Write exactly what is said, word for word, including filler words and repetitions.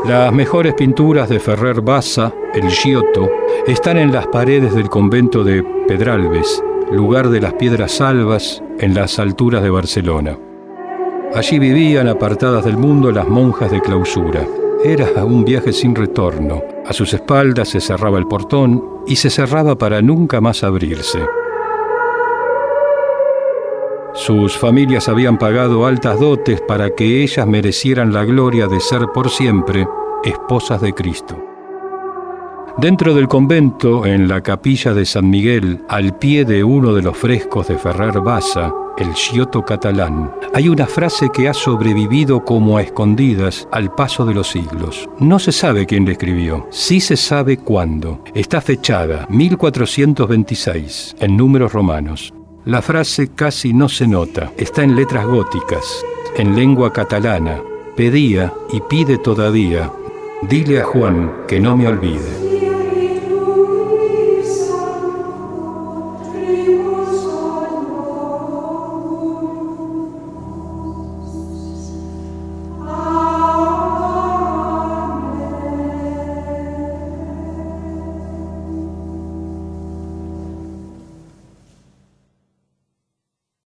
Las mejores pinturas de Ferrer Bassa, el Giotto, están en las paredes del convento de Pedralbes, lugar de las piedras albas en las alturas de Barcelona. Allí vivían, apartadas del mundo, las monjas de clausura. Era un viaje sin retorno. A sus espaldas se cerraba el portón y se cerraba para nunca más abrirse. Sus familias habían pagado altas dotes para que ellas merecieran la gloria de ser por siempre esposas de Cristo. Dentro del convento, en la capilla de San Miguel, al pie de uno de los frescos de Ferrer Bassa, el Giotto catalán, hay una frase que ha sobrevivido como a escondidas al paso de los siglos. No se sabe quién la escribió, sí se sabe cuándo. Está fechada mil cuatrocientos veintiséis, en números romanos. La frase casi no se nota, está en letras góticas, en lengua catalana. Pedía y pide todavía, dile a Juan que no me olvide.